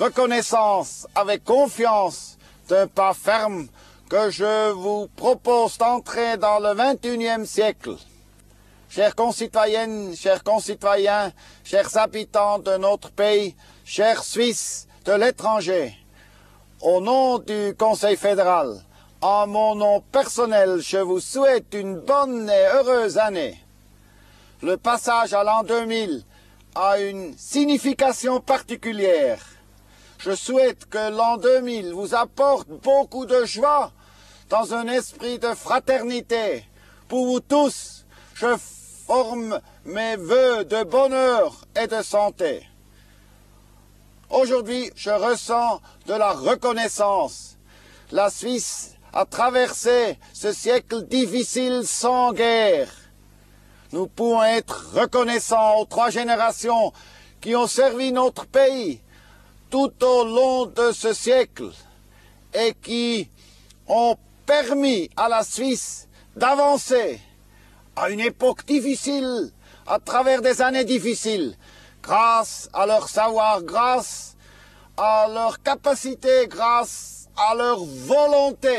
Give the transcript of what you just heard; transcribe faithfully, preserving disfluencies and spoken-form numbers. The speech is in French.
reconnaissance, avec confiance, d'un pas ferme que je vous propose d'entrer dans le vingt et unième siècle. Chères concitoyennes, chers concitoyens, chers habitants de notre pays, chers Suisses de l'étranger, au nom du Conseil fédéral, en mon nom personnel, je vous souhaite une bonne et heureuse année. Le passage à l'an deux mille a une signification particulière. Je souhaite que l'an deux mille vous apporte beaucoup de joie dans un esprit de fraternité. Pour vous tous, je forme mes vœux de bonheur et de santé. Aujourd'hui, je ressens de la reconnaissance. La Suisse a traversé ce siècle difficile sans guerre. Nous pouvons être reconnaissants aux trois générations qui ont servi notre pays tout au long de ce siècle et qui ont permis à la Suisse d'avancer à une époque difficile, à travers des années difficiles, grâce à leur savoir, grâce à leur capacité, grâce à leur volonté.